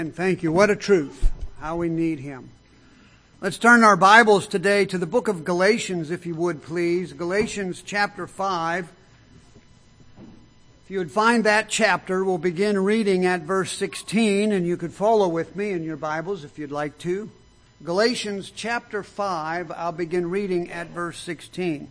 And thank you. What a truth. How we need Him. Let's turn our Bibles today to the book of Galatians, if you would please. Galatians chapter 5. If you would find that chapter, we'll begin reading at verse 16, and you could follow with me in your Bibles if you'd like to. Galatians chapter 5, I'll begin reading at verse 16.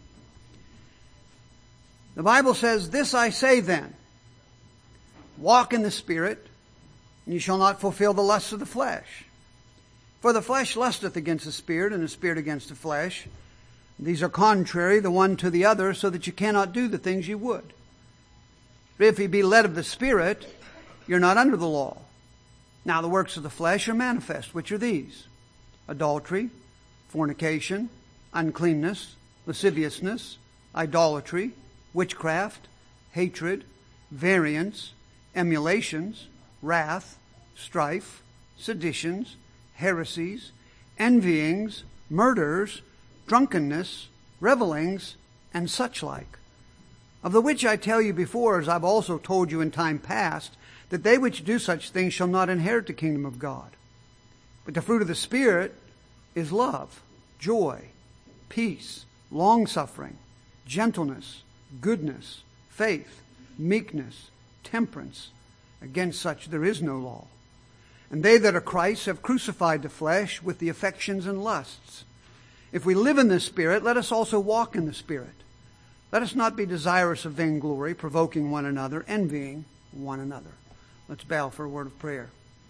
The Bible says, "This I say then, walk in the Spirit, and you shall not fulfill the lusts of the flesh. For the flesh lusteth against the Spirit, and the Spirit against the flesh. These are contrary the one to the other, so that you cannot do the things you would. But if ye be led of the Spirit, you're not under the law. Now the works of the flesh are manifest, which are these: adultery, fornication, uncleanness, lasciviousness, idolatry, witchcraft, hatred, variance, emulations, wrath, strife, seditions, heresies, envyings, murders, drunkenness, revellings, and such like. Of the which I tell you before, as I've also told you in time past, that they which do such things shall not inherit the kingdom of God. But the fruit of the Spirit is love, joy, peace, long-suffering, gentleness, goodness, faith, meekness, temperance. Against such there is no law. And they that are Christ's have crucified the flesh with the affections and lusts. If we live in the Spirit, let us also walk in the Spirit. Let us not be desirous of vainglory, provoking one another, envying one another." Let's bow for a word of prayer.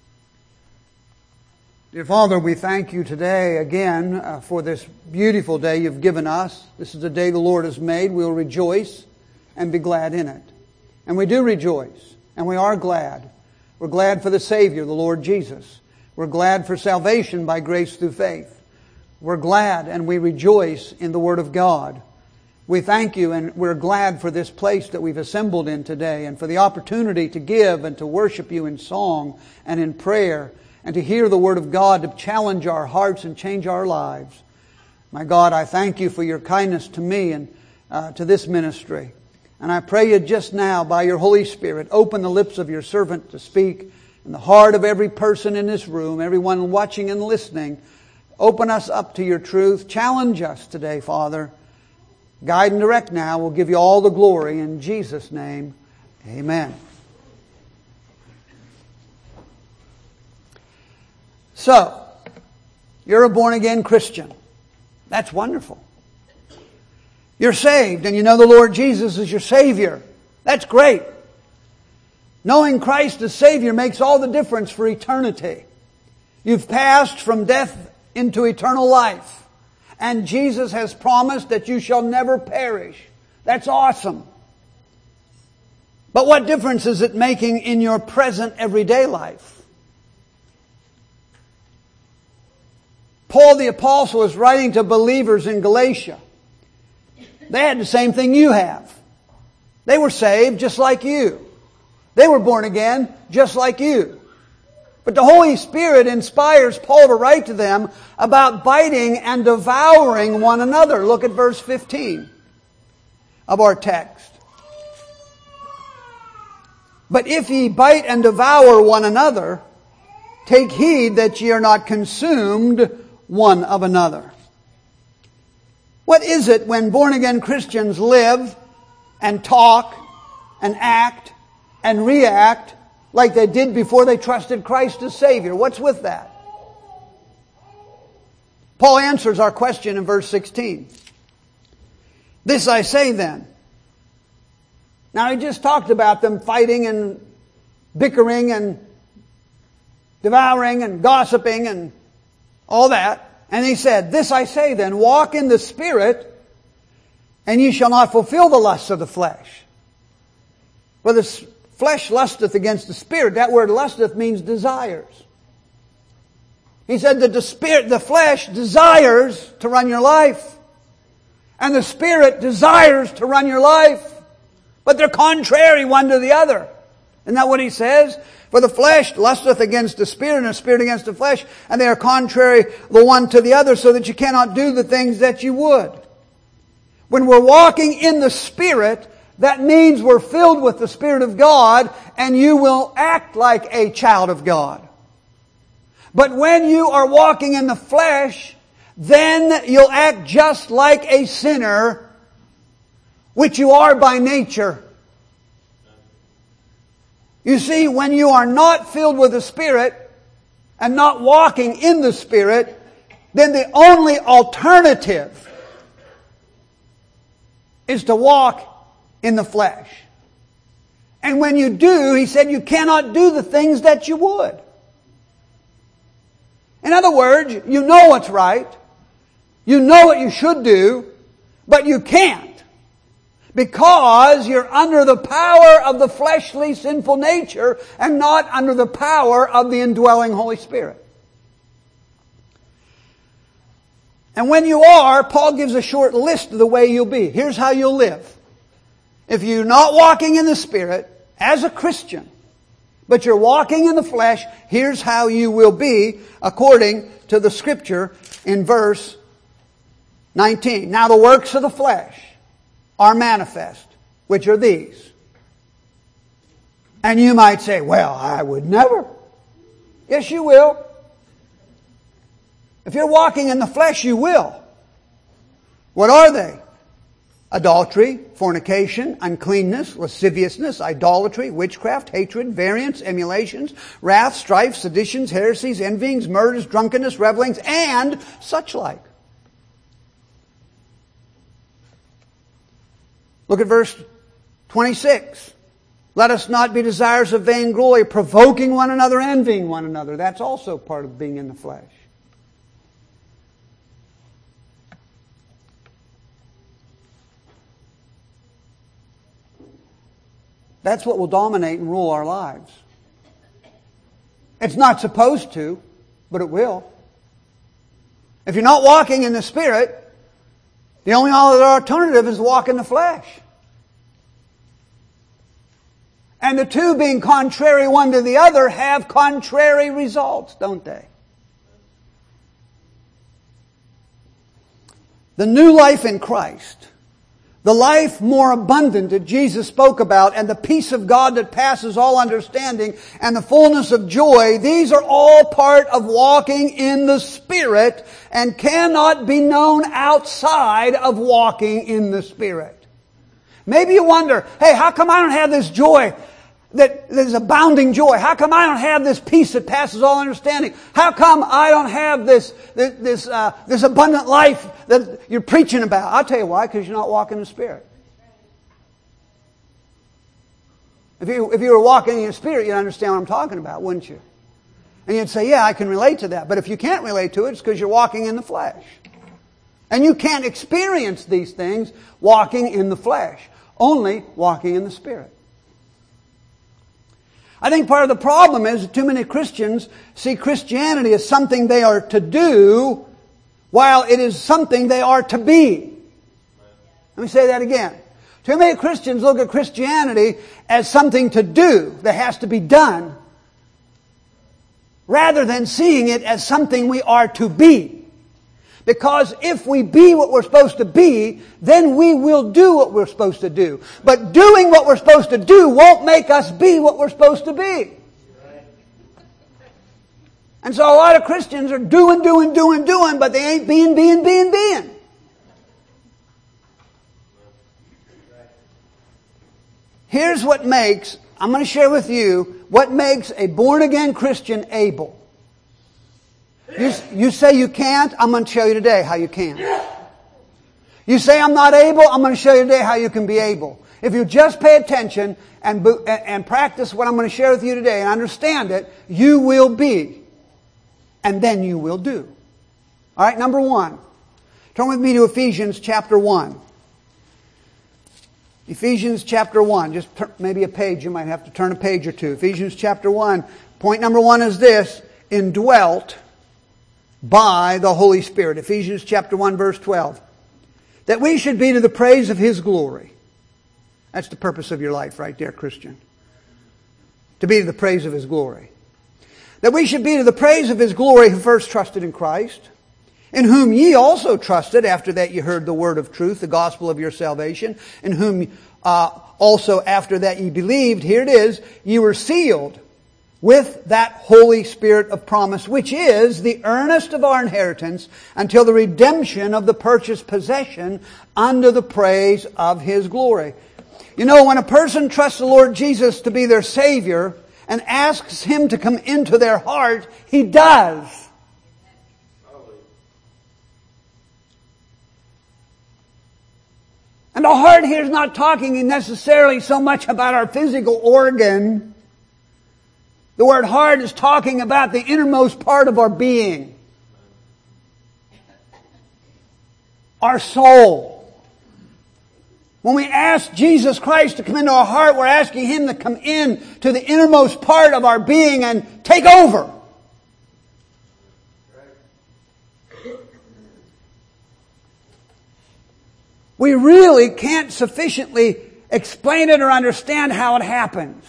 Dear Father, we thank you today again for this beautiful day you've given us. This is the day the Lord has made. We'll rejoice and be glad in it. And we do rejoice. And we are glad. We're glad for the Savior, the Lord Jesus. We're glad for salvation by grace through faith. We're glad and we rejoice in the Word of God. We thank you, and we're glad for this place that we've assembled in today, and for the opportunity to give and to worship you in song and in prayer, and to hear the Word of God to challenge our hearts and change our lives. My God, I thank you for your kindness to me and to this ministry. And I pray you just now, by your Holy Spirit, open the lips of your servant to speak in the heart of every person in this room, everyone watching and listening. Open us up to your truth. Challenge us today, Father. Guide and direct now. We'll give you all the glory in Jesus' name. Amen. So, you're a born-again Christian. That's wonderful. You're saved and you know the Lord Jesus is your Savior. That's great. Knowing Christ as Savior makes all the difference for eternity. You've passed from death into eternal life. And Jesus has promised that you shall never perish. That's awesome. But what difference is it making in your present everyday life? Paul the Apostle is writing to believers in Galatia. They had the same thing you have. They were saved just like you. They were born again just like you. But the Holy Spirit inspires Paul to write to them about biting and devouring one another. Look at verse 15 of our text. "But if ye bite and devour one another, take heed that ye are not consumed one of another." What is it when born-again Christians live and talk and act and react like they did before they trusted Christ as Savior? What's with that? Paul answers our question in verse 16. "This I say then." Now he just talked about them fighting and bickering and devouring and gossiping and all that. And he said, "This I say then, walk in the Spirit, and ye shall not fulfill the lusts of the flesh. For the flesh lusteth against the Spirit." That word lusteth means desires. He said that the flesh desires to run your life. And the Spirit desires to run your life. But they're contrary one to the other. Isn't that what he says? "For the flesh lusteth against the Spirit, and the Spirit against the flesh, and they are contrary the one to the other, so that you cannot do the things that you would." When we're walking in the Spirit, That means we're filled with the Spirit of God, and you will act like a child of God. But when you are walking in the flesh, then you'll act just like a sinner, which you are by nature. You see, when you are not filled with the Spirit and not walking in the Spirit, then the only alternative is to walk in the flesh. And when you do, he said, you cannot do the things that you would. In other words, you know what's right. You know what you should do, but you can't. Because you're under the power of the fleshly sinful nature and not under the power of the indwelling Holy Spirit. And when you are, Paul gives a short list of the way you'll be. Here's how you'll live. If you're not walking in the Spirit as a Christian, but you're walking in the flesh, here's how you will be according to the Scripture in verse 19. Now the works of the flesh are manifest, which are these. And you might say, well, I would never. Yes, you will. If you're walking in the flesh, you will. What are they? Adultery, fornication, uncleanness, lasciviousness, idolatry, witchcraft, hatred, variance, emulations, wrath, strife, seditions, heresies, envyings, murders, drunkenness, revelings, and such like. Look at verse 26. Let us not be desirous of vainglory, provoking one another, envying one another. That's also part of being in the flesh. That's what will dominate and rule our lives. It's not supposed to, but it will. If you're not walking in the Spirit, the only other alternative is to walk in the flesh. And the two being contrary one to the other have contrary results, don't they? The new life in Christ, the life more abundant that Jesus spoke about, and the peace of God that passes all understanding, and the fullness of joy, these are all part of walking in the Spirit and cannot be known outside of walking in the Spirit. Maybe you wonder, hey, how come I don't have this joy, that there's abounding joy? How come I don't have this peace that passes all understanding? How come I don't have this abundant life that you're preaching about? I'll tell you why, because you're not walking in the Spirit. If you were walking in the Spirit, you'd understand what I'm talking about, wouldn't you? And you'd say, yeah, I can relate to that. But if you can't relate to it, it's because you're walking in the flesh. And you can't experience these things walking in the flesh, only walking in the Spirit. I think part of the problem is that too many Christians see Christianity as something they are to do, while it is something they are to be. Let me say that again. Too many Christians look at Christianity as something to do that has to be done, rather than seeing it as something we are to be. Because if we be what we're supposed to be, then we will do what we're supposed to do. But doing what we're supposed to do won't make us be what we're supposed to be. And so a lot of Christians are doing, but they ain't being. Here's what makes, I'm going to share with you, what makes a born-again Christian able. You say you can't, I'm going to show you today how you can. You say I'm not able, I'm going to show you today how you can be able. If you just pay attention and practice what I'm going to share with you today and understand it, you will be. And then you will do. All right, number one. Turn with me to Ephesians chapter 1. Ephesians chapter 1. Just maybe a page. You might have to turn a page or two. Ephesians chapter 1. Point number 1 is this. Indwelt by the Holy Spirit. Ephesians chapter 1 verse 12. That we should be to the praise of His glory. That's the purpose of your life right there, Christian. To be to the praise of His glory. That we should be to the praise of His glory who first trusted in Christ, in whom ye also trusted after that ye heard the word of truth, the gospel of your salvation, in whom also after that ye believed, here it is, ye were sealed with that Holy Spirit of promise, which is the earnest of our inheritance until the redemption of the purchased possession unto the praise of His glory. You know, when a person trusts the Lord Jesus to be their Savior and asks Him to come into their heart, He does. And the heart here is not talking necessarily so much about our physical organ. The word heart is talking about the innermost part of our being. Our soul. When we ask Jesus Christ to come into our heart, we're asking Him to come in to the innermost part of our being and take over. We really can't sufficiently explain it or understand how it happens.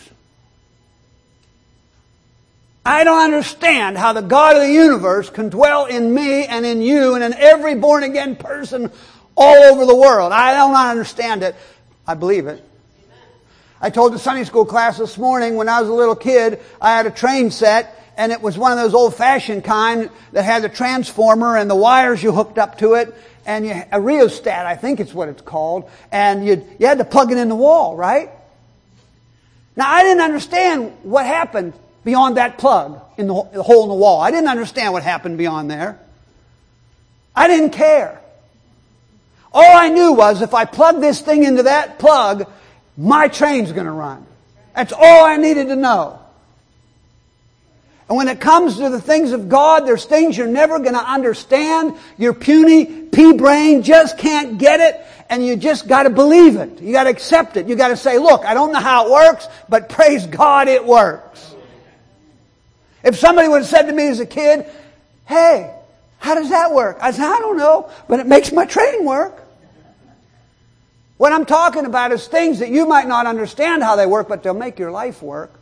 I don't understand how the God of the universe can dwell in me and in you and in every born again person all over the world. I don't understand it. I believe it. I told the Sunday school class this morning, when I was a little kid, I had a train set, and it was one of those old-fashioned kind that had the transformer and the wires you hooked up to it, and a rheostat, I think it's what it's called, and you had to plug it in the wall, right? Now, I didn't understand what happened beyond that plug in the hole in the wall. I didn't understand what happened beyond there. I didn't care. All I knew was if I plug this thing into that plug, my train's going to run. That's all I needed to know. And when it comes to the things of God, there's things you're never going to understand. Your puny pea brain just can't get it, and you just got to believe it. You got to accept it. You got to say, look, I don't know how it works, but praise God it works. If somebody would have said to me as a kid, hey, how does that work? I said, I don't know, but it makes my train work. What I'm talking about is things that you might not understand how they work, but they'll make your life work.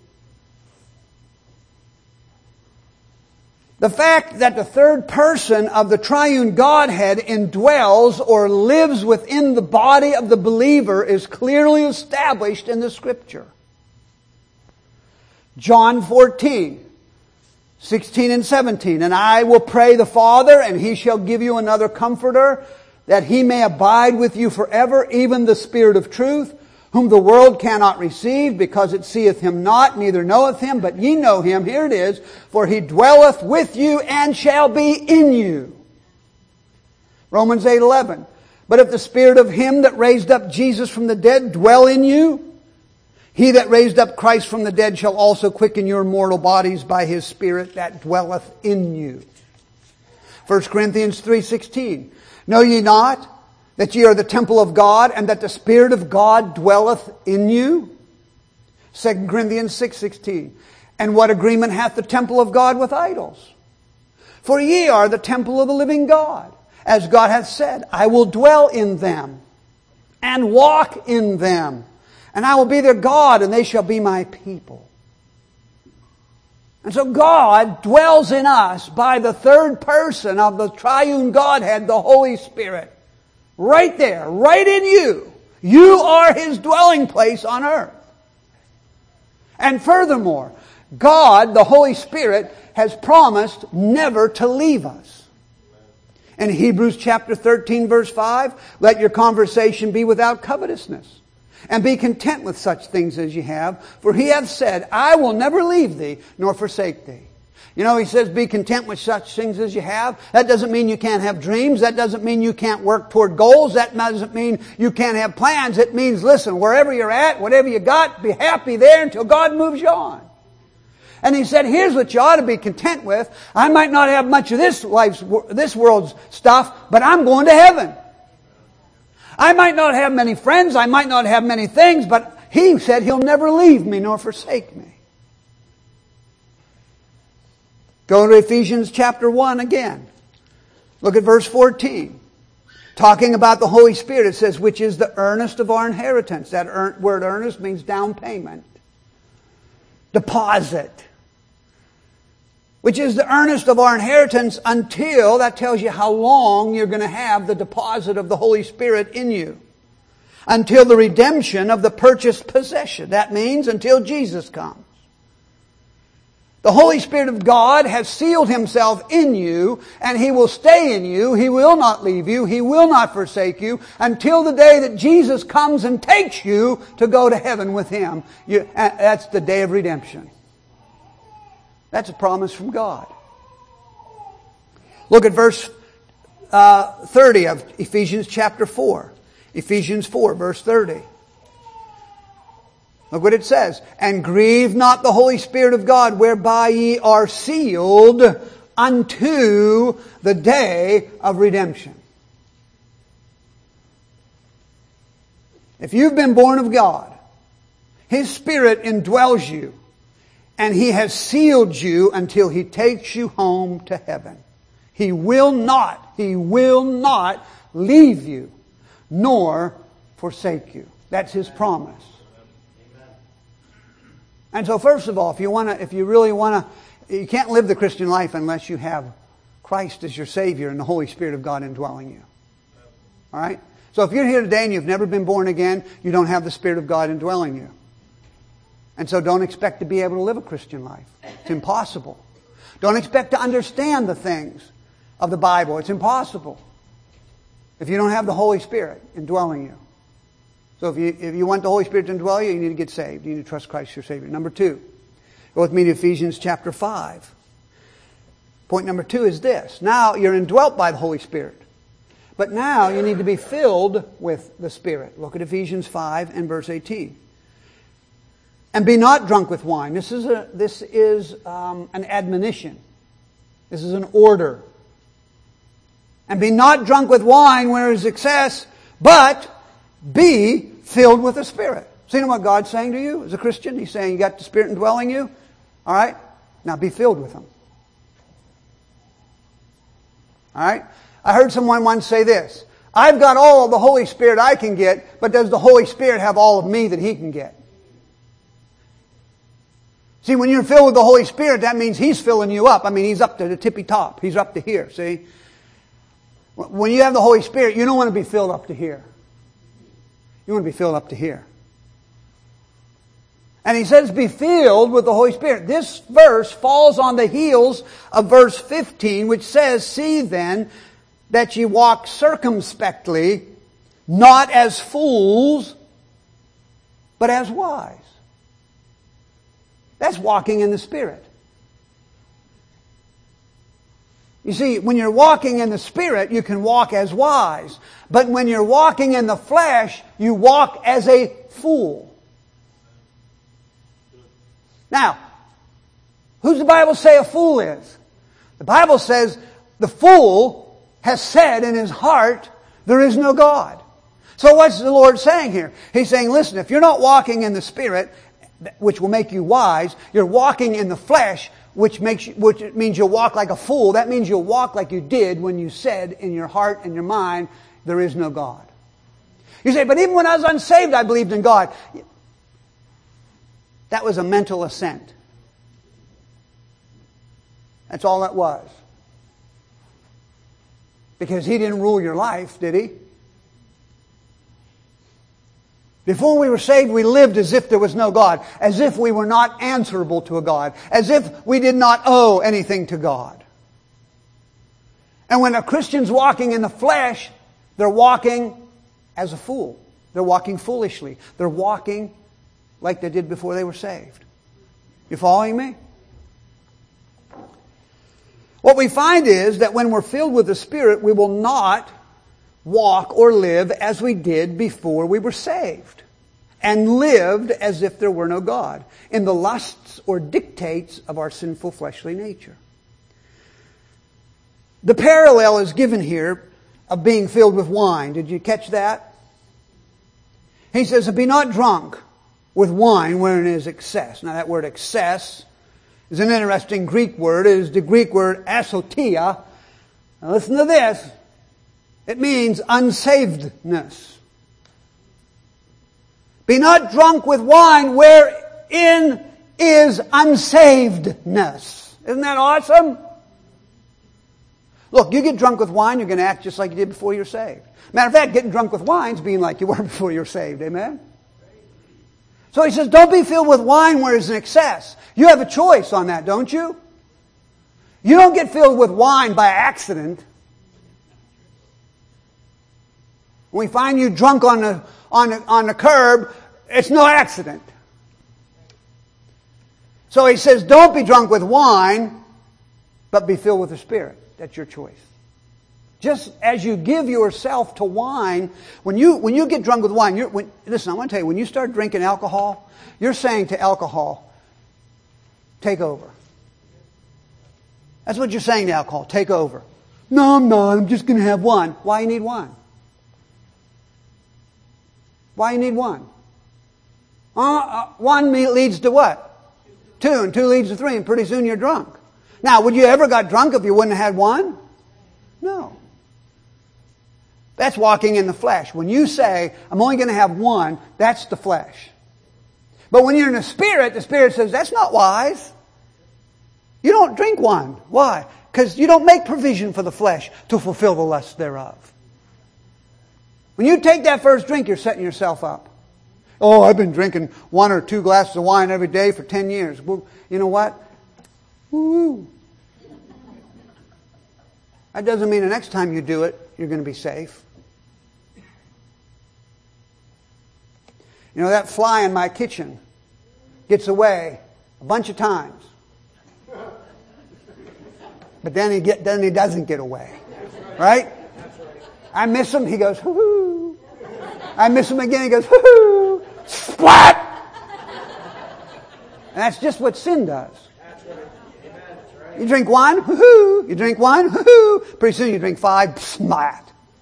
The fact that the third person of the triune Godhead indwells or lives within the body of the believer is clearly established in the Scripture. John 14:16 and 17. And I will pray the Father, and He shall give you another Comforter, that He may abide with you forever, even the Spirit of truth, whom the world cannot receive, because it seeth Him not, neither knoweth Him, but ye know Him. Here it is. For He dwelleth with you and shall be in you. Romans 8:11. But if the Spirit of Him that raised up Jesus from the dead dwell in you, He that raised up Christ from the dead shall also quicken your mortal bodies by His Spirit that dwelleth in you. 1 Corinthians 3:16. Know ye not that ye are the temple of God, and that the Spirit of God dwelleth in you? 2 Corinthians 6:16. And what agreement hath the temple of God with idols? For ye are the temple of the living God. As God hath said, I will dwell in them, and walk in them, and I will be their God, and they shall be my people. And so God dwells in us by the third person of the triune Godhead, the Holy Spirit. Right there, right in you. You are His dwelling place on earth. And furthermore, God, the Holy Spirit, has promised never to leave us. In Hebrews chapter 13, verse 5, let your conversation be without covetousness, and be content with such things as ye have, for He hath said, I will never leave thee, nor forsake thee. You know, He says, be content with such things as you have. That doesn't mean you can't have dreams. That doesn't mean you can't work toward goals. That doesn't mean you can't have plans. It means, listen, wherever you're at, whatever you got, be happy there until God moves you on. And He said, here's what you ought to be content with. I might not have much of this world's stuff, but I'm going to heaven. I might not have many friends. I might not have many things, but He said He'll never leave me nor forsake me. Go to Ephesians chapter 1 again. Look at verse 14. Talking about the Holy Spirit, it says, which is the earnest of our inheritance. That word earnest means down payment. Deposit. Which is the earnest of our inheritance until, that tells you how long you're going to have the deposit of the Holy Spirit in you. Until the redemption of the purchased possession. That means until Jesus comes. The Holy Spirit of God has sealed Himself in you, and He will stay in you. He will not leave you. He will not forsake you until the day that Jesus comes and takes you to go to heaven with Him. That's the day of redemption. That's a promise from God. Look at verse 30 of Ephesians chapter 4. Ephesians 4, verse 30. Look what it says. And grieve not the Holy Spirit of God, whereby ye are sealed unto the day of redemption. If you've been born of God, His Spirit indwells you, and He has sealed you until He takes you home to heaven. He will not leave you, nor forsake you. That's His promise. And so first of all, if you really want to, you can't live the Christian life unless you have Christ as your Savior and the Holy Spirit of God indwelling you. Alright? So if you're here today and you've never been born again, you don't have the Spirit of God indwelling you. And so don't expect to be able to live a Christian life. It's impossible. Don't expect to understand the things of the Bible. It's impossible if you don't have the Holy Spirit indwelling you. So if you want the Holy Spirit to indwell you, you need to get saved. You need to trust Christ your Savior. Number 2. Go with me to Ephesians chapter 5. Point number 2 is this. Now you're indwelt by the Holy Spirit. But now you need to be filled with the Spirit. Look at Ephesians 5 and verse 18. And be not drunk with wine. This is an admonition. This is an order. And be not drunk with wine where is excess, but be filled with the Spirit. See what God's saying to you as a Christian? He's saying you got the Spirit indwelling you. Alright? Now be filled with Him. Alright? I heard someone once say this. I've got all of the Holy Spirit I can get, but does the Holy Spirit have all of me that He can get? See, when you're filled with the Holy Spirit, that means He's filling you up. I mean, He's up to the tippy top. He's up to here, see? When you have the Holy Spirit, you don't want to be filled up to here. You want to be filled up to here. And He says, be filled with the Holy Spirit. This verse falls on the heels of verse 15, which says, see then that ye walk circumspectly, not as fools, but as wise. That's walking in the Spirit. You see, when you're walking in the Spirit, you can walk as wise. But when you're walking in the flesh, you walk as a fool. Now, who's the Bible say a fool is? The Bible says the fool has said in his heart, there is no God. So what's the Lord saying here? He's saying, listen, if you're not walking in the Spirit, which will make you wise, you're walking in the flesh, which means you'll walk like a fool. That means you'll walk like you did when you said in your heart and your mind, there is no God. You say, but even when I was unsaved, I believed in God. That was a mental assent. That's all that was. Because He didn't rule your life, did He? Before we were saved, we lived as if there was no God. As if we were not answerable to a God. As if we did not owe anything to God. And when a Christian's walking in the flesh, they're walking as a fool. They're walking foolishly. They're walking like they did before they were saved. You following me? What we find is that when we're filled with the Spirit, we will not walk or live as we did before we were saved, and lived as if there were no God, in the lusts or dictates of our sinful fleshly nature. The parallel is given here of being filled with wine. Did you catch that? He says, be not drunk with wine wherein is excess. Now that word excess is an interesting Greek word. It is the Greek word asotia. Now listen to this. It means unsavedness. Be not drunk with wine wherein is unsavedness. Isn't that awesome? Look, you get drunk with wine, you're going to act just like you did before you're saved. Matter of fact, getting drunk with wine is being like you were before you're saved. Amen? So he says, don't be filled with wine where there's an excess. You have a choice on that, don't you? You don't get filled with wine by accident. When we find you drunk on the curb, it's no accident. So he says, don't be drunk with wine, but be filled with the Spirit. That's your choice. Just as you give yourself to wine, when you get drunk with wine, listen, I want to tell you, when you start drinking alcohol, you're saying to alcohol, take over. That's what you're saying to alcohol, take over. No, I'm not, I'm just going to have one. Why you need one? Why you need one? One leads to what? Two, and two leads to three, and pretty soon you're drunk. Now, would you ever got drunk if you wouldn't have had one? No. That's walking in the flesh. When you say, I'm only going to have one, that's the flesh. But when you're in the Spirit says, that's not wise. You don't drink one. Why? Because you don't make provision for the flesh to fulfill the lust thereof. When you take that first drink, you're setting yourself up. Oh, I've been drinking 1 or 2 glasses of wine every day for 10 years. Well, you know what? Woo. That doesn't mean the next time you do it, you're going to be safe. You know, that fly in my kitchen gets away a bunch of times. But then he doesn't get away. Right? I miss him, he goes, hoo-hoo. I miss him again, he goes, hoo-hoo. Splat! And that's just what sin does. You drink one, hoo-hoo. You drink one, hoo-hoo. Pretty soon you drink 5, splat.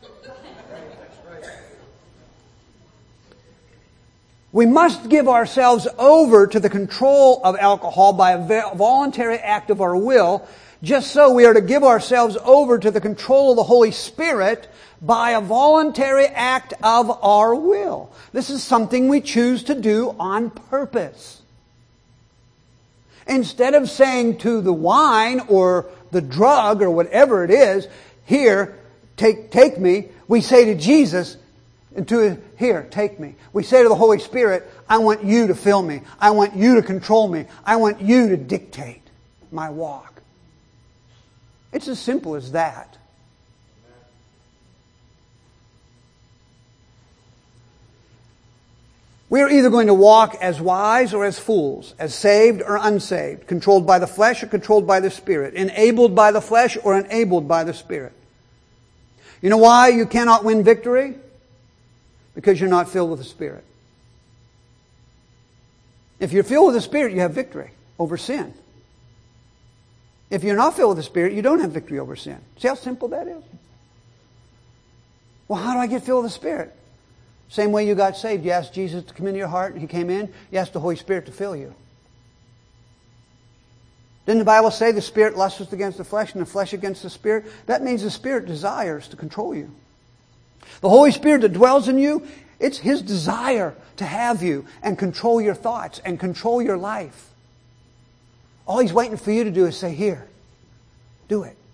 We must give ourselves over to the control of alcohol by a voluntary act of our will. Just so we are to give ourselves over to the control of the Holy Spirit by a voluntary act of our will. This is something we choose to do on purpose. Instead of saying to the wine or the drug or whatever it is, here, take me, we say to Jesus, here, take me. We say to the Holy Spirit, I want you to fill me. I want you to control me. I want you to dictate my walk. It's as simple as that. We are either going to walk as wise or as fools, as saved or unsaved, controlled by the flesh or controlled by the Spirit, enabled by the flesh or enabled by the Spirit. You know why you cannot win victory? Because you're not filled with the Spirit. If you're filled with the Spirit, you have victory over sin. If you're not filled with the Spirit, you don't have victory over sin. See how simple that is? Well, how do I get filled with the Spirit? Same way you got saved. You asked Jesus to come into your heart and He came in. You asked the Holy Spirit to fill you. Didn't the Bible say the Spirit lusteth against the flesh and the flesh against the Spirit? That means the Spirit desires to control you. The Holy Spirit that dwells in you, it's His desire to have you and control your thoughts and control your life. All He's waiting for you to do is say, here, do it.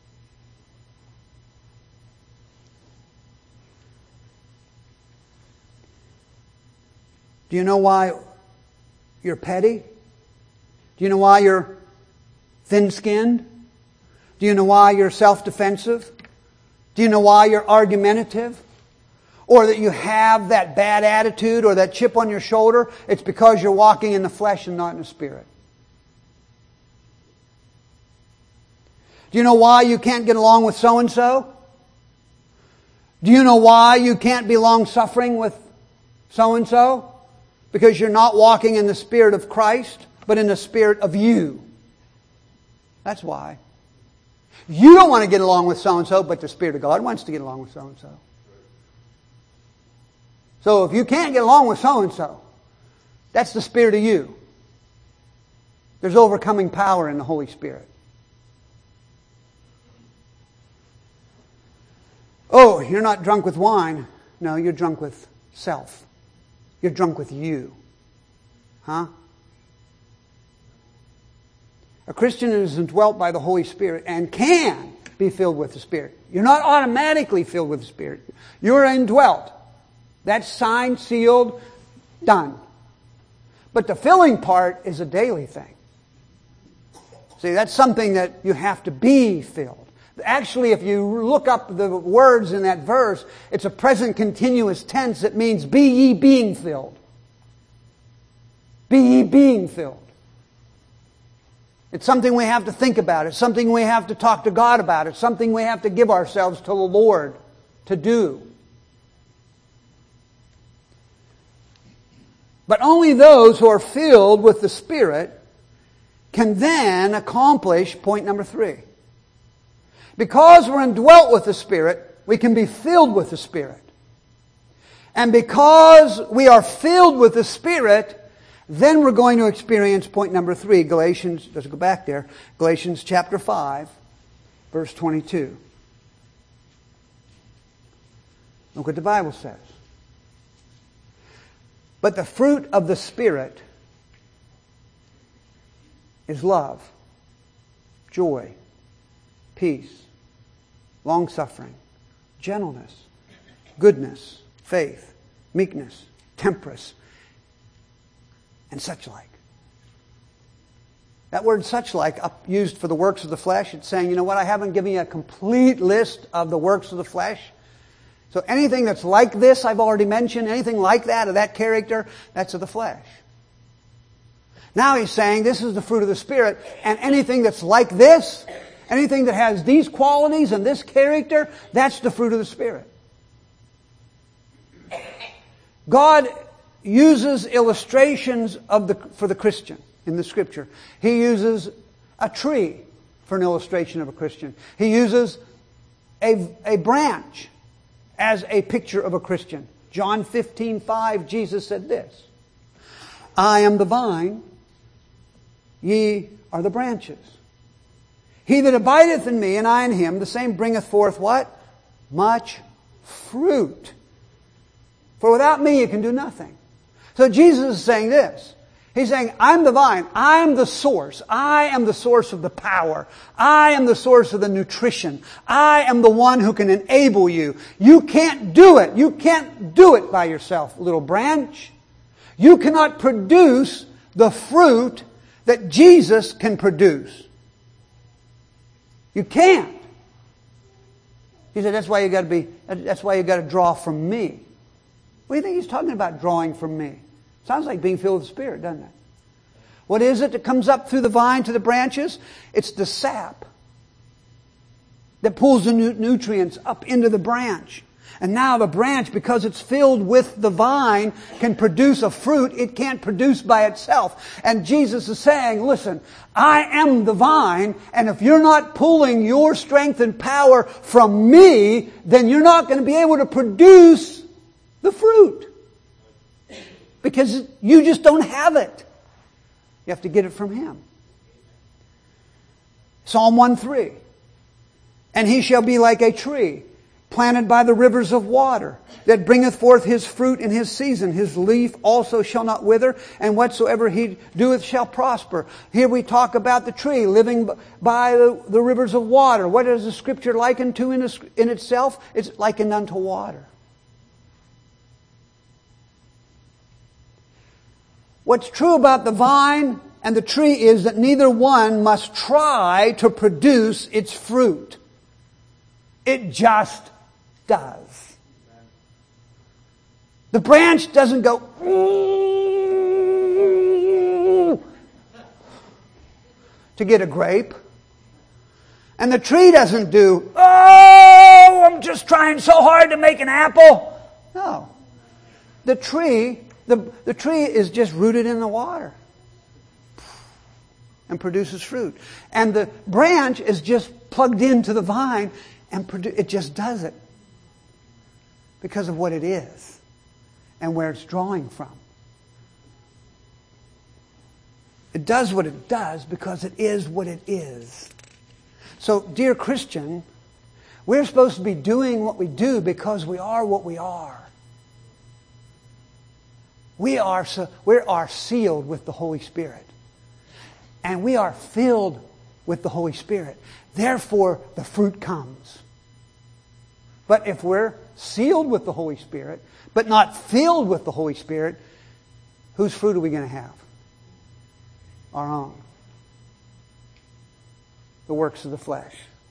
Do you know why you're petty? Do you know why you're thin-skinned? Do you know why you're self-defensive? Do you know why you're argumentative? Or that you have that bad attitude or that chip on your shoulder? It's because you're walking in the flesh and not in the Spirit. Do you know why you can't get along with so-and-so? Do you know why you can't be long-suffering with so-and-so? Because you're not walking in the Spirit of Christ, but in the spirit of you. That's why. You don't want to get along with so-and-so, but the Spirit of God wants to get along with so-and-so. So if you can't get along with so-and-so, that's the spirit of you. There's overcoming power in the Holy Spirit. Oh, you're not drunk with wine. No, you're drunk with self. You're drunk with you. Huh? A Christian is indwelt by the Holy Spirit and can be filled with the Spirit. You're not automatically filled with the Spirit. You're indwelt. That's signed, sealed, done. But the filling part is a daily thing. See, that's something that you have to be filled. Actually, if you look up the words in that verse, it's a present continuous tense. It means be ye being filled. Be ye being filled. It's something we have to think about. It's something we have to talk to God about. It's something we have to give ourselves to the Lord to do. But only those who are filled with the Spirit can then accomplish point number 3. Because we're indwelt with the Spirit, we can be filled with the Spirit. And because we are filled with the Spirit, then we're going to experience point number 3. Galatians, let's go back there. Galatians chapter 5, verse 22. Look what the Bible says. But the fruit of the Spirit is love, joy, peace, long-suffering, gentleness, goodness, faith, meekness, temperance, and such like. That word such like, used for the works of the flesh, it's saying, you know what, I haven't given you a complete list of the works of the flesh. So anything that's like this, I've already mentioned, anything like that, of that character, that's of the flesh. Now he's saying this is the fruit of the Spirit, and anything that's like this, anything that has these qualities and this character, that's the fruit of the Spirit. God uses illustrations for the Christian in the Scripture. He uses a tree for an illustration of a Christian. He uses a branch as a picture of a Christian. John 15:5, Jesus said this, I am the vine, ye are the branches. He that abideth in me, and I in him, the same bringeth forth what? Much fruit. For without me you can do nothing. So Jesus is saying this. He's saying, I'm the vine. I'm the source. I am the source of the power. I am the source of the nutrition. I am the one who can enable you. You can't do it. You can't do it by yourself, little branch. You cannot produce the fruit that Jesus can produce. You can't. He said, that's why you got to draw from me. What do you think he's talking about, drawing from me? Sounds like being filled with the Spirit, doesn't it? What is it that comes up through the vine to the branches? It's the sap that pulls the nutrients up into the branch. And now the branch, because it's filled with the vine, can produce a fruit it can't produce by itself. And Jesus is saying, listen, I am the vine, and if you're not pulling your strength and power from me, then you're not going to be able to produce the fruit. Because you just don't have it. You have to get it from Him. Psalm 1:3. And he shall be like a tree planted by the rivers of water, that bringeth forth his fruit in his season. His leaf also shall not wither, and whatsoever he doeth shall prosper. Here we talk about the tree living by the rivers of water. What is the Scripture likened to in itself? It's likened unto water. What's true about the vine and the tree is that neither one must try to produce its fruit. It just does. The branch doesn't go to get a grape. And the tree doesn't do, I'm just trying so hard to make an apple. No. The tree is just rooted in the water and produces fruit. And the branch is just plugged into the vine and it just does it because of what it is and where it's drawing from. It does what it does because it is what it is. So, dear Christian, we're supposed to be doing what we do because we are what we are. We are sealed with the Holy Spirit. And we are filled with the Holy Spirit. Therefore, the fruit comes. But if we're sealed with the Holy Spirit, but not filled with the Holy Spirit, whose fruit are we going to have? our own. The works of the flesh.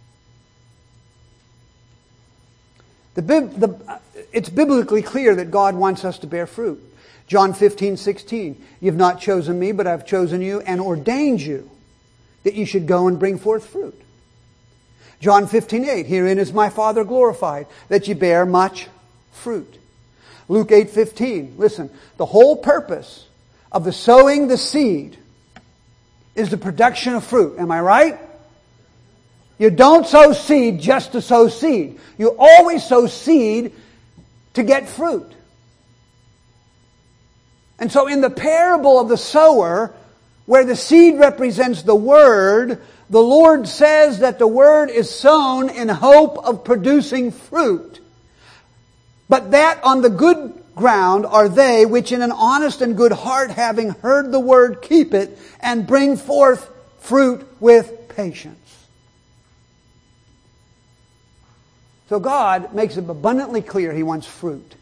It's biblically clear that God wants us to bear fruit. John 15:16. You've not chosen me, but I've chosen you and ordained you that you should go and bring forth fruit. John 15:8. Herein is my Father glorified, that ye bear much fruit. Luke 8:15. Listen, the whole purpose of the sowing the seed is the production of fruit. Am I right? You don't sow seed just to sow seed. You always sow seed to get fruit. And so in the parable of the sower, where the seed represents the Word, the Lord says that the Word is sown in hope of producing fruit. But that on the good ground are they which in an honest and good heart, having heard the Word, keep it and bring forth fruit with patience. So God makes it abundantly clear He wants fruit.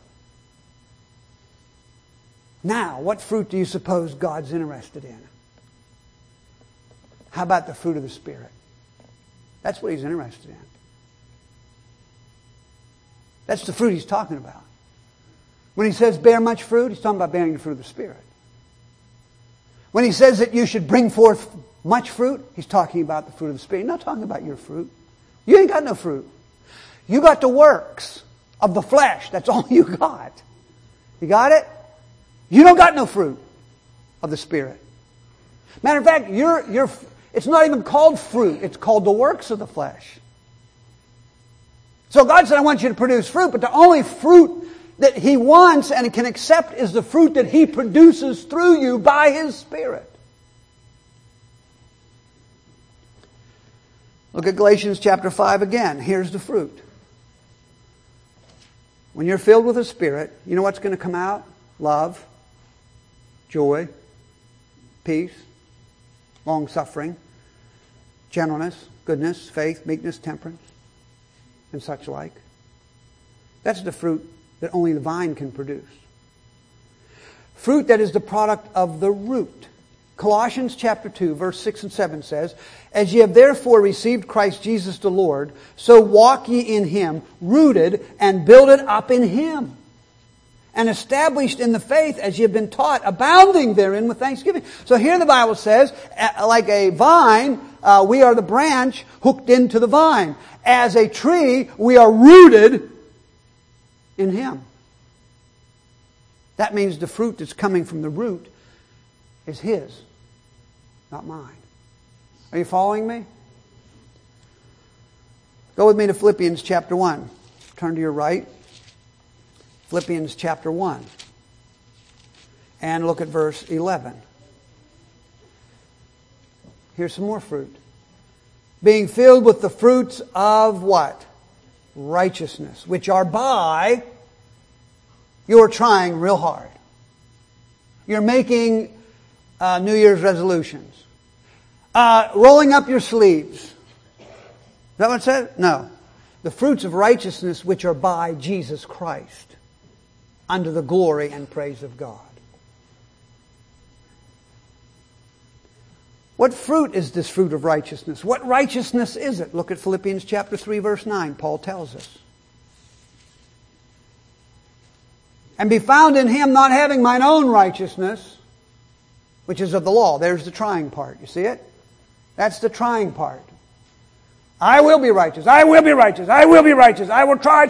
Now, what fruit do you suppose God's interested in? How about the fruit of the Spirit? That's what He's interested in. That's the fruit He's talking about. When He says bear much fruit, He's talking about bearing the fruit of the Spirit. When He says that you should bring forth much fruit, He's talking about the fruit of the Spirit. He's not talking about your fruit. You ain't got no fruit. You got the works of the flesh. That's all you got. You got it? You don't got no fruit of the Spirit. Matter of fact, it's not even called fruit. It's called the works of the flesh. So God said, I want you to produce fruit, but the only fruit that He wants and can accept is the fruit that He produces through you by His Spirit. Look at Galatians chapter 5 again. Here's the fruit. When you're filled with the Spirit, you know what's going to come out? Love, joy, peace, long-suffering, gentleness, goodness, faith, meekness, temperance, and such like. That's the fruit that only the vine can produce. Fruit that is the product of the root. Colossians chapter 2, verse 6 and 7 says, As ye have therefore received Christ Jesus the Lord, so walk ye in Him, rooted and builded up in Him, and established in the faith as ye have been taught, abounding therein with thanksgiving. So here the Bible says, like a vine, we are the branch hooked into the vine. As a tree, we are rooted in Him. That means the fruit that's coming from the root is His, not mine. Are you following me? Go with me to Philippians chapter 1. Turn to your right. Philippians chapter 1. And look at verse 11. Here's some more fruit. Being filled with the fruits of what? Righteousness, which are by you're trying real hard. You're making New Year's resolutions. Rolling up your sleeves. Is that what it said? No. The fruits of righteousness which are by Jesus Christ, unto the glory and praise of God. What fruit is this fruit of righteousness? What righteousness is it? Look at Philippians chapter 3, verse 9. Paul tells us. And be found in Him, not having mine own righteousness, which is of the law. There's the trying part. You see it? That's the trying part. I will be righteous. I will be righteous. I will be righteous. I will try.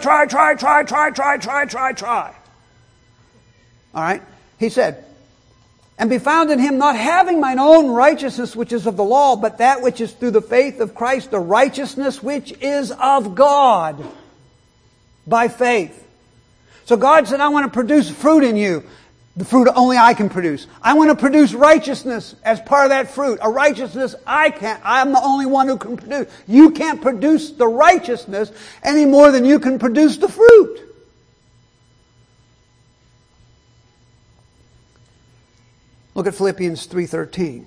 All right? He said, and be found in Him, not having mine own righteousness, which is of the law, but that which is through the faith of Christ, the righteousness which is of God by faith. So God said, I want to produce fruit in you. The fruit only I can produce. I want to produce righteousness as part of that fruit. A righteousness I can't. I'm the only one who can produce. You can't produce the righteousness any more than you can produce the fruit. Look at Philippians 3:13.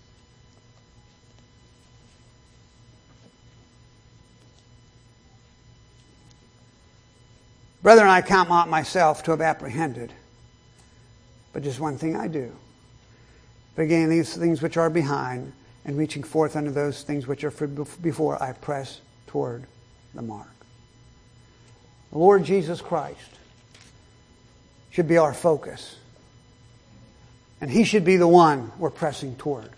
Brethren, I count not myself to have apprehended, but just one thing I do, Forgetting these things which are behind, and reaching forth unto those things which are before, I press toward the mark. The Lord Jesus Christ should be our focus. And He should be the one we're pressing toward.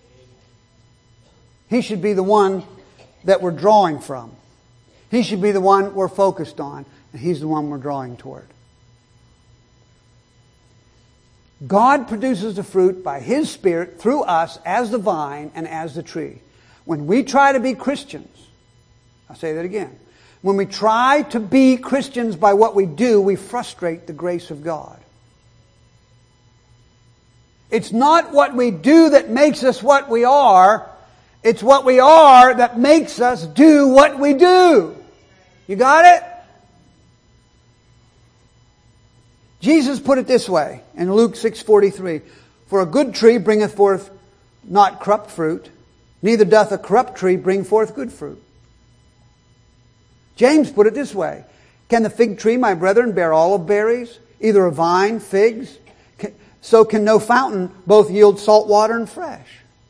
He should be the one that we're drawing from. He should be the one we're focused on. And He's the one we're drawing toward. God produces the fruit by His Spirit through us as the vine and as the tree. When we try to be Christians, I'll say that again. When we try to be Christians by what we do, we frustrate the grace of God. It's not what we do that makes us what we are. It's what we are that makes us do what we do. You got it? Jesus put it this way in Luke 6:43. For a good tree bringeth forth not corrupt fruit, neither doth a corrupt tree bring forth good fruit. James put it this way. Can the fig tree, my brethren, bear olive berries? Either a vine, figs? So can no fountain both yield salt water and fresh.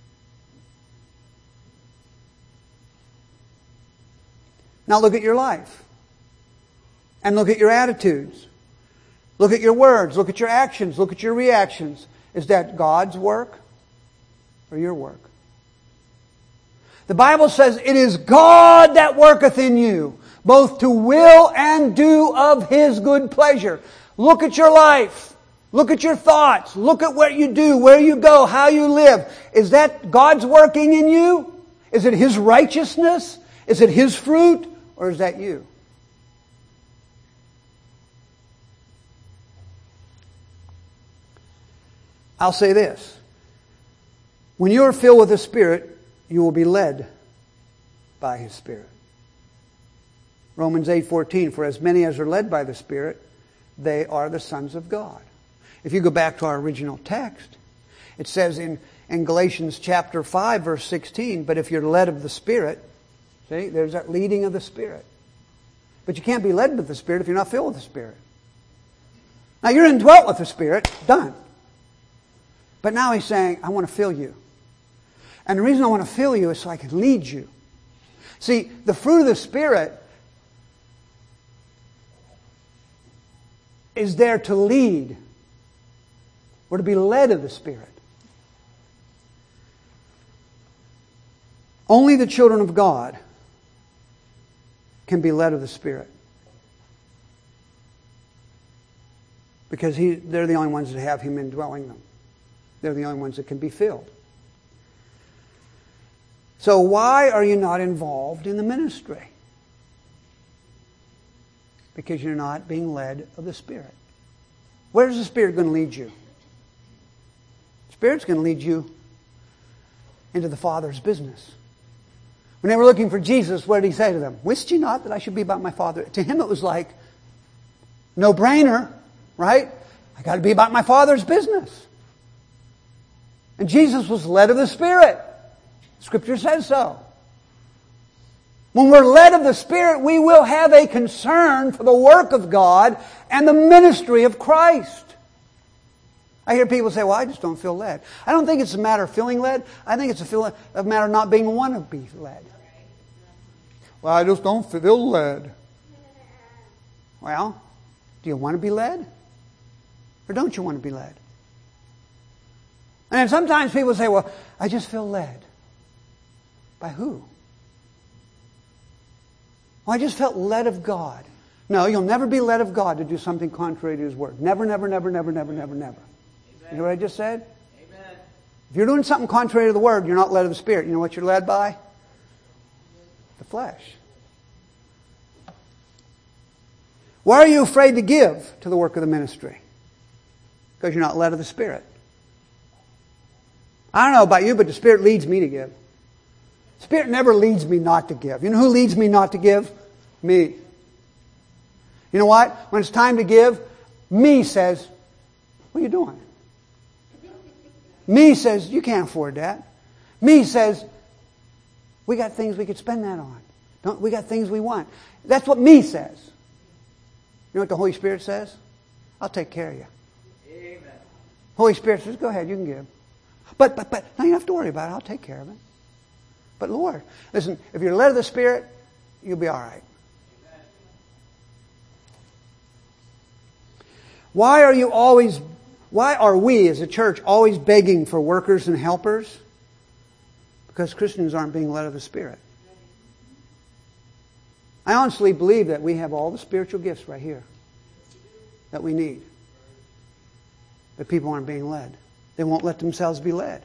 Now look at your life. And look at your attitudes. Look at your words. Look at your actions. Look at your reactions. Is that God's work or your work? The Bible says it is God that worketh in you, both to will and do of His good pleasure. Look at your life. Look at your thoughts. Look at what you do, where you go, how you live. Is that God's working in you? Is it His righteousness? Is it His fruit? Or is that you? I'll say this. When you are filled with the Spirit, you will be led by His Spirit. Romans 8:14, for as many as are led by the Spirit, they are the sons of God. If you go back to our original text, it says in Galatians chapter 5, verse 16, but if you're led of the Spirit, see, there's that leading of the Spirit. But you can't be led with the Spirit if you're not filled with the Spirit. Now you're indwelt with the Spirit, done. But now He's saying, I want to fill you. And the reason I want to fill you is so I can lead you. See, the fruit of the Spirit is there to lead. We're to be led of the Spirit. Only the children of God can be led of the Spirit. Because they're the only ones that have Him indwelling them. They're the only ones that can be filled. So why are you not involved in the ministry? Because you're not being led of the Spirit. Where's the Spirit going to lead you? The Spirit's going to lead you into the Father's business. When they were looking for Jesus, what did He say to them? Wist ye not that I should be about my Father? To Him it was like, no-brainer, right? I got to be about my Father's business. And Jesus was led of the Spirit. Scripture says so. When we're led of the Spirit, we will have a concern for the work of God and the ministry of Christ. I hear people say, well, I just don't feel led. I don't think it's a matter of feeling led. I think it's a matter of not being one to be led. Well, I just don't feel led. Well, do you want to be led? Or don't you want to be led? And sometimes people say, well, I just feel led. By who? Well, I just felt led of God. No, you'll never be led of God to do something contrary to His Word. Never, never, never, never, never, never, never. You know what I just said? Amen. If you're doing something contrary to the Word, you're not led of the Spirit. You know what you're led by? The flesh. Why are you afraid to give to the work of the ministry? Because you're not led of the Spirit. I don't know about you, but the Spirit leads me to give. The Spirit never leads me not to give. You know who leads me not to give? Me. You know what? When it's time to give, me says, what are you doing? Me says, you can't afford that. Me says, we got things we could spend that on. We got things we want. That's what me says. You know what the Holy Spirit says? I'll take care of you. Amen. Holy Spirit says, go ahead, you can give. But, no, you don't have to worry about it. I'll take care of it. But Lord, listen, if you're led of the Spirit, you'll be all right. Why are we as a church always begging for workers and helpers? Because Christians aren't being led of the Spirit. I honestly believe that we have all the spiritual gifts right here that we need. But people aren't being led. They won't let themselves be led.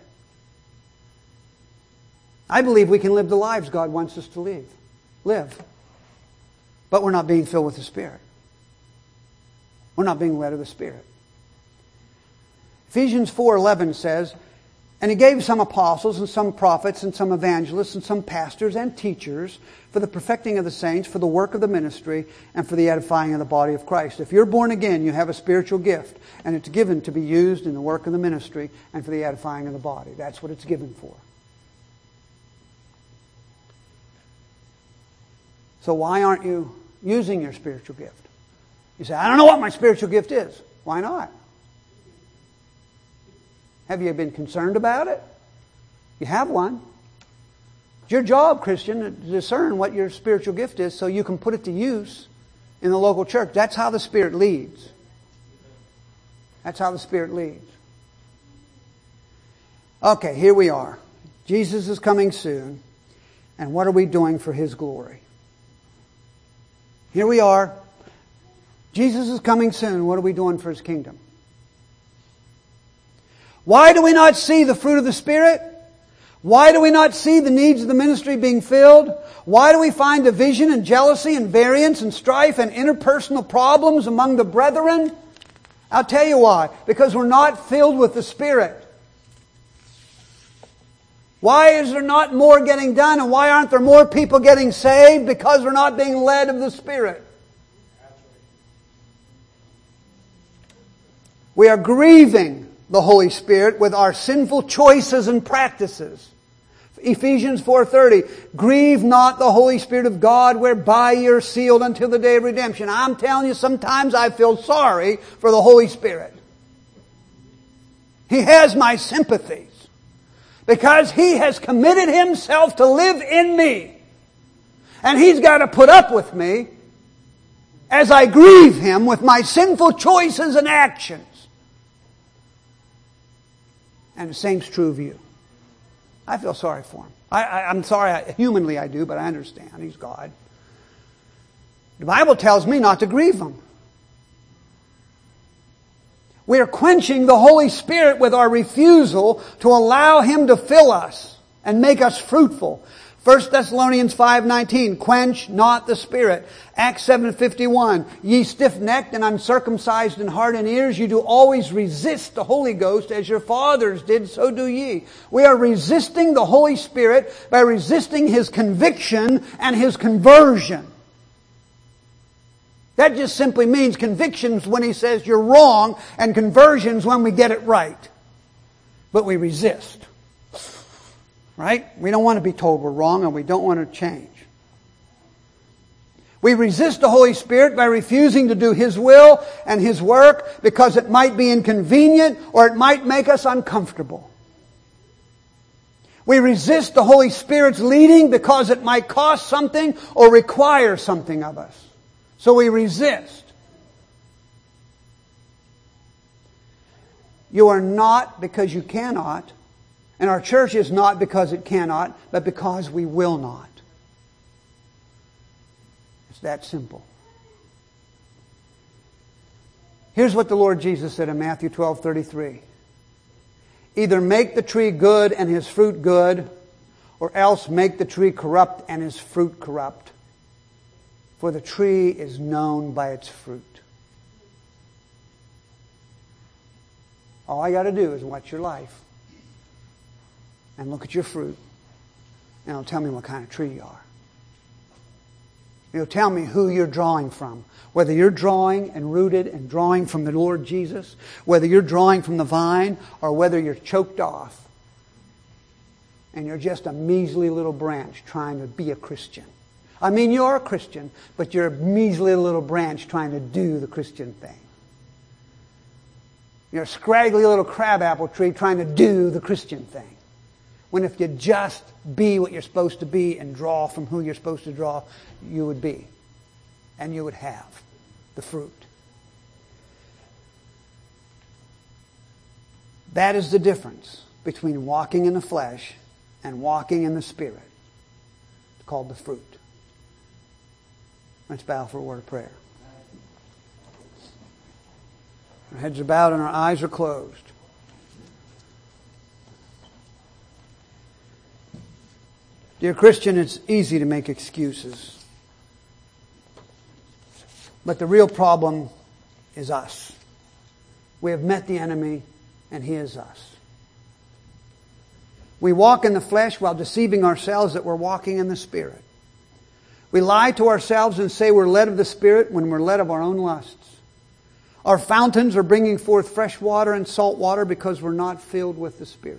I believe we can live the lives God wants us to live. But we're not being filled with the Spirit. We're not being led of the Spirit. Ephesians 4:11 says, "And He gave some apostles and some prophets and some evangelists and some pastors and teachers for the perfecting of the saints, for the work of the ministry, and for the edifying of the body of Christ." If you're born again, you have a spiritual gift, and it's given to be used in the work of the ministry and for the edifying of the body. That's what it's given for. So why aren't you using your spiritual gift? You say, "I don't know what my spiritual gift is." Why not? Have you been concerned about it? You have one. It's your job, Christian, to discern what your spiritual gift is so you can put it to use in the local church. That's how the Spirit leads. That's how the Spirit leads. Okay, here we are. Jesus is coming soon. And what are we doing for His glory? Here we are. Jesus is coming soon. What are we doing for His kingdom? Why do we not see the fruit of the Spirit? Why do we not see the needs of the ministry being filled? Why do we find division and jealousy and variance and strife and interpersonal problems among the brethren? I'll tell you why. Because we're not filled with the Spirit. Why is there not more getting done, and why aren't there more people getting saved? Because we're not being led of the Spirit. We are grieving the Holy Spirit with our sinful choices and practices. Ephesians 4:30, "Grieve not the Holy Spirit of God, whereby you're sealed until the day of redemption." I'm telling you, sometimes I feel sorry for the Holy Spirit. He has my sympathies because He has committed Himself to live in me. And He's got to put up with me as I grieve Him with my sinful choices and actions. And the same's true of you. I feel sorry for Him. I'm sorry, humanly I do, but I understand. He's God. The Bible tells me not to grieve Him. We are quenching the Holy Spirit with our refusal to allow Him to fill us and make us fruitful. 1 Thessalonians 5:19, "Quench not the Spirit." Acts 7:51, "Ye stiff-necked and uncircumcised in heart and ears, you do always resist the Holy Ghost, as your fathers did, so do ye." We are resisting the Holy Spirit by resisting His conviction and His conversion. That just simply means convictions when He says you're wrong, and conversions when we get it right. But we resist. Right? We don't want to be told we're wrong, and we don't want to change. We resist the Holy Spirit by refusing to do His will and His work because it might be inconvenient or it might make us uncomfortable. We resist the Holy Spirit's leading because it might cost something or require something of us. So we resist. You are not because you cannot. And our church is not because it cannot, but because we will not. It's that simple. Here's what the Lord Jesus said in Matthew 12:33. "Either make the tree good and his fruit good, or else make the tree corrupt and his fruit corrupt. For the tree is known by its fruit." All I got to do is watch your life and look at your fruit, and it'll tell me what kind of tree you are. It'll tell me who you're drawing from. Whether you're drawing and rooted and drawing from the Lord Jesus, whether you're drawing from the vine, or whether you're choked off and you're just a measly little branch trying to be a Christian. I mean, you're a Christian, but you're a measly little branch trying to do the Christian thing. You're a scraggly little crabapple tree trying to do the Christian thing. When if you just be what you're supposed to be and draw from who you're supposed to draw, you would be. And you would have the fruit. That is the difference between walking in the flesh and walking in the Spirit. It's called the fruit. Let's bow for a word of prayer. Our heads are bowed and our eyes are closed. Dear Christian, it's easy to make excuses. But the real problem is us. We have met the enemy, and he is us. We walk in the flesh while deceiving ourselves that we're walking in the Spirit. We lie to ourselves and say we're led of the Spirit when we're led of our own lusts. Our fountains are bringing forth fresh water and salt water because we're not filled with the Spirit.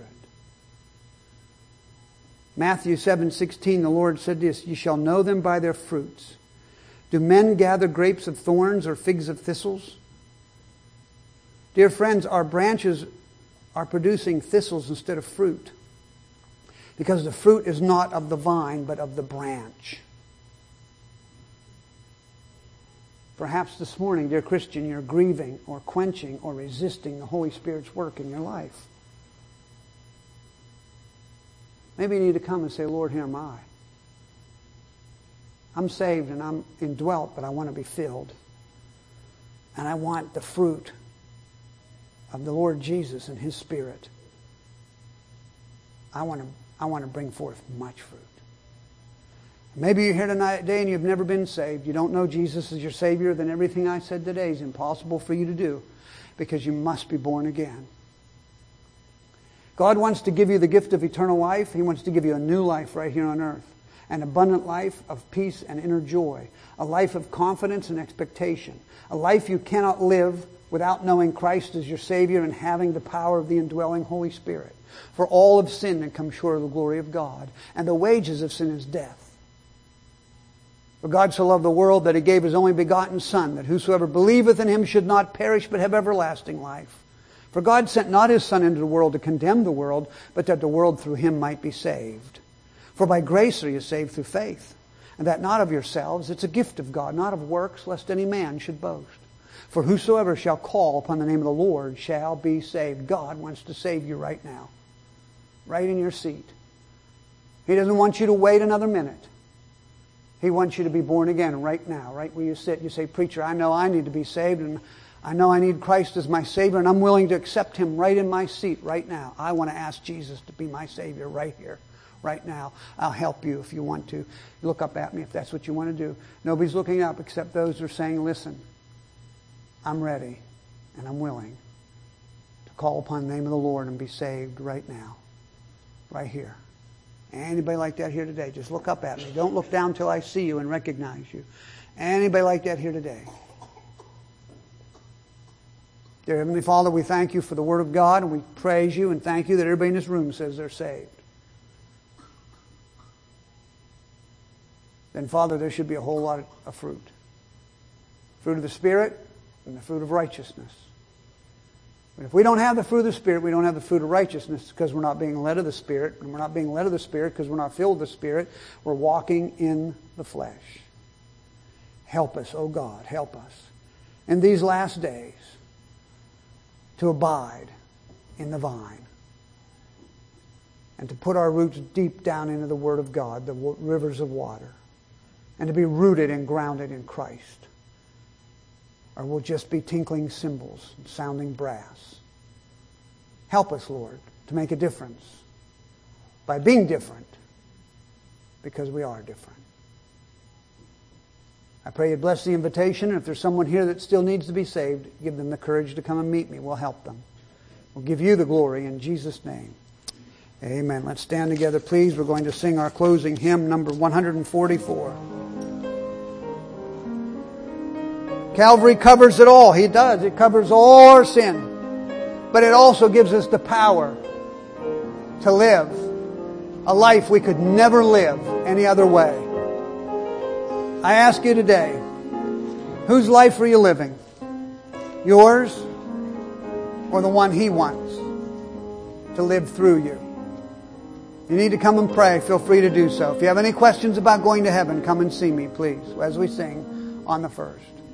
Matthew 7:16, the Lord said this, "You shall know them by their fruits. Do men gather grapes of thorns or figs of thistles?" Dear friends, our branches are producing thistles instead of fruit. Because the fruit is not of the vine, but of the branch. Perhaps this morning, dear Christian, you're grieving or quenching or resisting the Holy Spirit's work in your life. Maybe you need to come and say, "Lord, here am I. I'm saved and I'm indwelt, but I want to be filled. And I want the fruit of the Lord Jesus and His Spirit. I want to bring forth much fruit." Maybe you're here today and you've never been saved. You don't know Jesus as your Savior. Then everything I said today is impossible for you to do because you must be born again. God wants to give you the gift of eternal life. He wants to give you a new life right here on earth. An abundant life of peace and inner joy. A life of confidence and expectation. A life you cannot live without knowing Christ as your Savior and having the power of the indwelling Holy Spirit. For all have sinned and come short of the glory of God. And the wages of sin is death. For God so loved the world that He gave His only begotten Son, that whosoever believeth in Him should not perish but have everlasting life. For God sent not His Son into the world to condemn the world, but that the world through Him might be saved. For by grace are you saved through faith, and that not of yourselves, it's a gift of God, not of works, lest any man should boast. For whosoever shall call upon the name of the Lord shall be saved. God wants to save you right now, right in your seat. He doesn't want you to wait another minute. He wants you to be born again right now, right where you sit. You say, "Preacher, I know I need to be saved, and I know I need Christ as my Savior, and I'm willing to accept Him right in my seat right now. I want to ask Jesus to be my Savior right here, right now." I'll help you if you want to. Look up at me if that's what you want to do. Nobody's looking up except those who are saying, "Listen, I'm ready and I'm willing to call upon the name of the Lord and be saved right now, right here." Anybody like that here today? Just look up at me. Don't look down till I see you and recognize you. Anybody like that here today? Dear Heavenly Father, we thank You for the Word of God, and we praise You and thank You that everybody in this room says they're saved. Then, Father, there should be a whole lot of fruit. Fruit of the Spirit and the fruit of righteousness. But if we don't have the fruit of the Spirit, we don't have the fruit of righteousness because we're not being led of the Spirit. And we're not being led of the Spirit because we're not filled with the Spirit. We're walking in the flesh. Help us, oh God, help us in these last days to abide in the vine and to put our roots deep down into the Word of God, the rivers of water, and to be rooted and grounded in Christ. Or we'll just be tinkling cymbals and sounding brass. Help us, Lord, to make a difference by being different, because we are different. I pray You bless the invitation, and if there's someone here that still needs to be saved, give them the courage to come and meet me. We'll help them. We'll give You the glory in Jesus' name. Amen. Let's stand together, please. We're going to sing our closing hymn, number 144. Calvary covers it all. He does. It covers all our sin. But it also gives us the power to live a life we could never live any other way. I ask you today, whose life are you living? Yours? or the one He wants to live through you. You need to come and pray, feel free to do so. If you have any questions about going to heaven, come and see me, please, as we sing on the first.